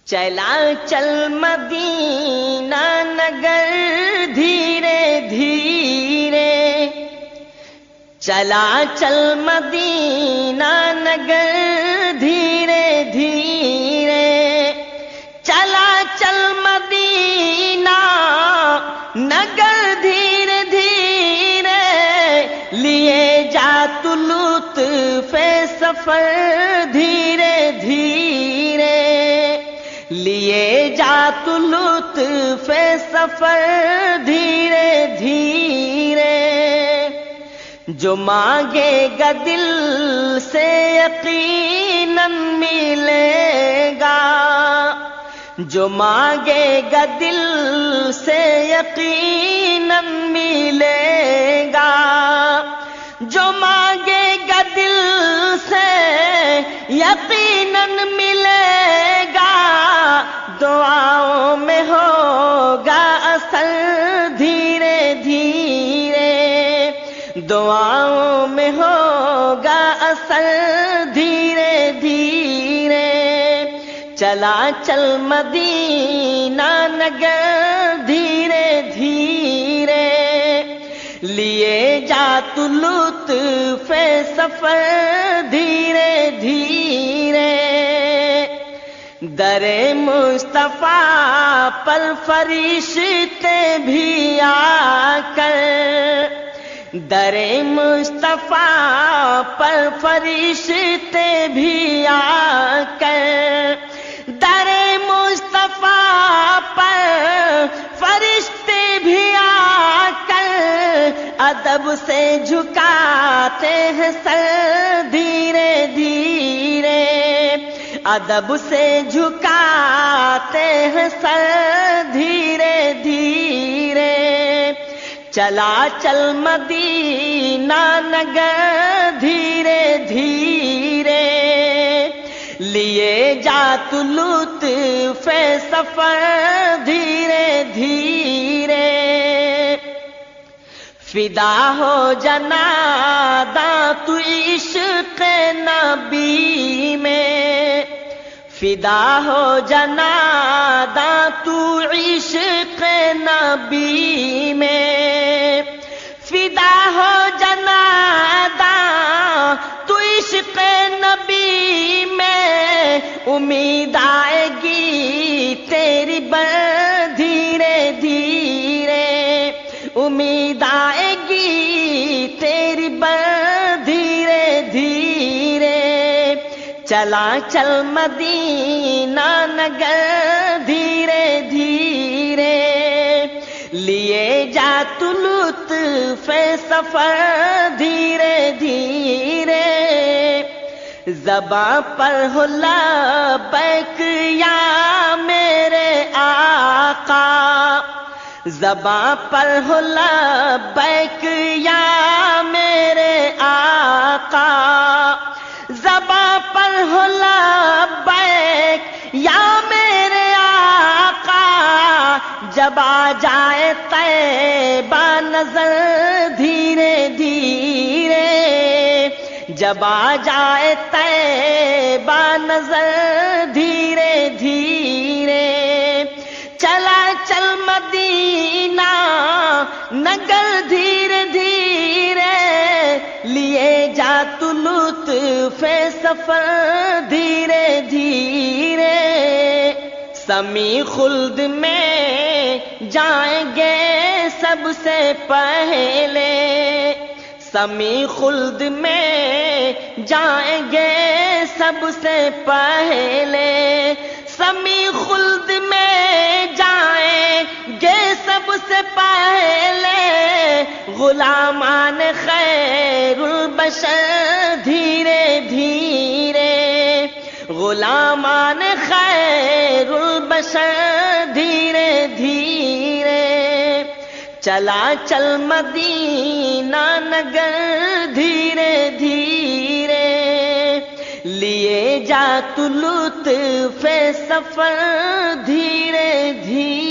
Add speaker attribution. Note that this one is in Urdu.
Speaker 1: چلا چل مدینہ نگر دھیرے دھیرے، چلا چل مدینہ نگر دھیرے دھیرے، چلا چل مدینہ نگر دھیرے دھیرے، لیے جا تو لطف سفر دھیرے دھیرے، لیے جا تو لطف سفر دھیرے دھیرے، جو مانگے گا دل سے یقیناً ملے گا، جو مانگے گا دل سے یقیناً ملے گا، جو مانگے گا دل سے یقیناً ملے گا، دعاؤں میں ہوگا اثر دھیرے دھیرے، دعاؤں میں ہوگا اثر دھیرے دھیرے، چلا چل مدینہ نگر دھیرے دھیرے، لیے جا تو لطف سفر دھیرے دھیرے، در مصطفیٰ پر فرشتے بھی آ کر، در مصطفیٰ پر فرشتے بھی آ کر، در مصطفیٰ پر فرشتے بھی آ کر، ادب سے جھکاتے ہیں سر دھیرے دھیرے، ادب سے جھکاتے ہیں سر دھیرے دھیرے، چلا چل مدینہ نگر دھیرے دھیرے، لیے جا تو لطف سفر دھیرے دھیرے، فدا ہو جنادا تو عشق نبی میں، فدا ہو جنادا تو عشق نبی میں، فدا ہو جنادا تو عشق نبی میں، امید آئے گی تیری بر دھیرے دھیرے، امید آئے گی تیری بر دھیرے دھیرے، چلا چل مدینہ نگر دھیرے دھیرے، لیے جا تو لطف سفر دھیرے دھیرے، زباں پر ہو لبیک یا میرے آقا، زباں پر ہو لبیک یا میرے آقا، زباں پر ہو لبیک یا میرے آقا، جب آ جائے طیبہ نظر دھیرے دھیرے، جب آ جائے طیبہ نظر دھیرے دھیرے، چلا چل مدینہ نگر دھیرے دھیرے، لیے جا تو لطف سفر دھیرے دھیرے، سمی خلد میں جائیں گے سب سے پہلے، سمی خلد میں جائیں گے سب سے پہلے، سمی خلد میں جائیں گے سب سے پہلے، غلامان خیر البشر دھیرے دھیرے، غلامان خیر البشر دھیرے دھیرے، چلا چل مدینہ نگر دھیرے دھیرے، لیے جا تو لطف سفر دھیرے دھیرے۔